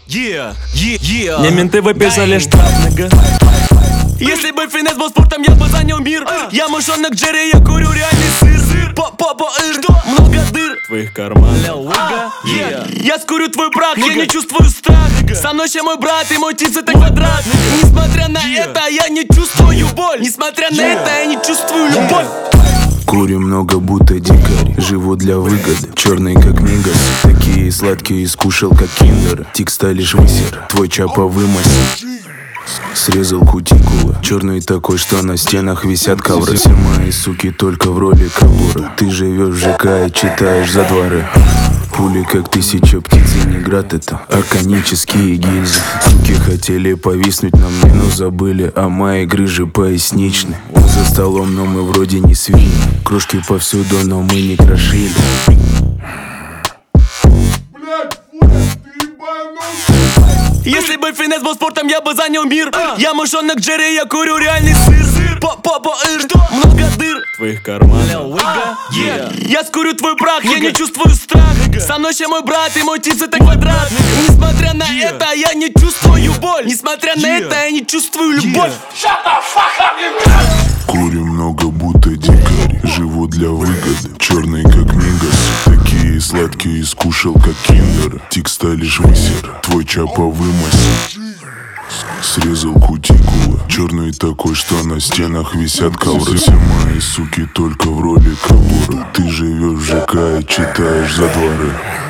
Мне менты выписали штраф, нога. Если бы финес был спортом, я бы занял мир. Я мышонок Джерри, я курю реальный сыр. По-по-по-ыр, много дыр в твоих карманах. Я скурю твой прах, я не чувствую страх. Со мной еще мой брат и мой тип это квадрат. Несмотря на это, я не чувствую боль. Несмотря на это, я не чувствую любовь. Курю много, будто дикарь. Живу для выгоды, черный как мигас. Такие сладкие скушал, как киндер. Тик сталишь высер, твой чапа вымасил. Срезал кутикулы, черный такой, что на стенах висят ковры. Все мои суки только в роли кабура. Ты живешь в ЖК и читаешь за дворы. Пули как 1000 птиц и не град, это арканические гильзы. Суки хотели повиснуть на мне, но забыли о моей грыже поясничной. Он за столом, но мы вроде не свиньи. Крошки повсюду, но мы не крошили. Если бы финес был спортом, я бы занял мир. Я мышонок Джерри, я курю реальный сыр. По-по-по-ыр, много дыр в твоих карманах. Я скурю твой прах, я не чувствую страх. Со мной еще мой брат и мой тип это квадрат. Несмотря на это, я не чувствую боль. Несмотря на это, я не чувствую любовь. Курю много, будто дикарь. Живу для выгоды, черный как мигас. Такие сладкие скушал, как киндер. Тик сталишь высер, твой чапа вымасил. Срезал кутикулы, черный такой, что на стенах висят ковры. Все мои суки только в роли кабура. Ты живешь в ЖК и читаешь за дворы.